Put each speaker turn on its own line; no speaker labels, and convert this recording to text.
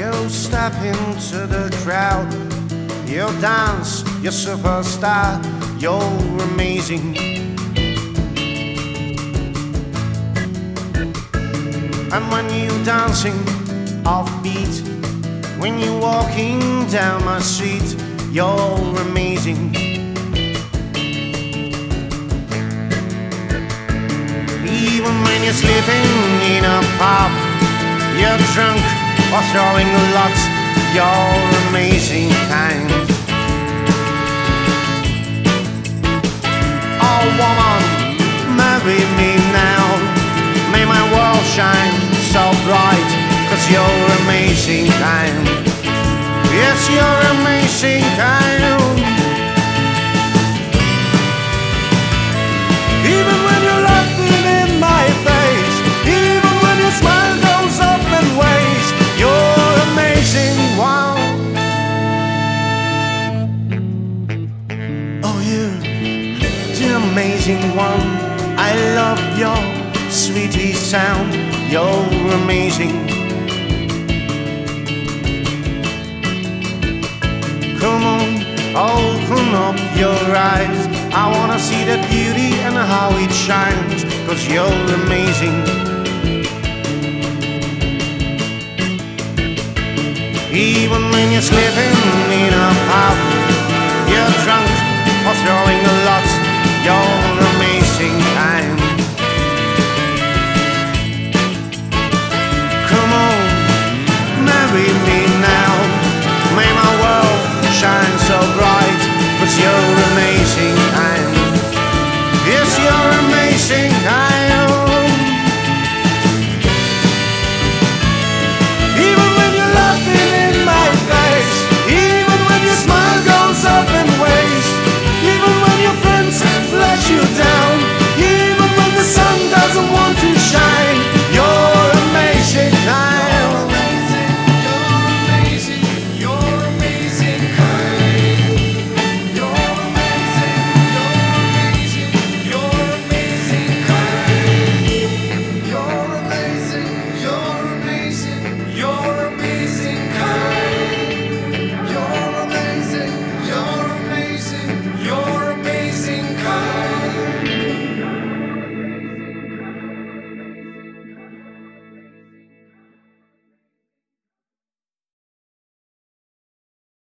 You step into the crowd, you dance, you're superstar, you're amazing. And when you're dancing offbeat, when you're walking down my street, you're amazing. Even when you're sleeping in a pub, you're drunk or throwing a lot, you're amazing kind. Oh woman, marry me now, may my world shine so bright, 'cause you're amazing kind. Yes, you're amazing kind. Even when you're laughing in my face, even when your smile goes up and waves, you're amazing one. Oh, you're the amazing one. I love your sweetie sound. You're amazing. Come on, open up your eyes. I wanna see the beauty and how it shines, 'cause you're amazing. Even when you're sleeping in a pub, you're drunk or throwing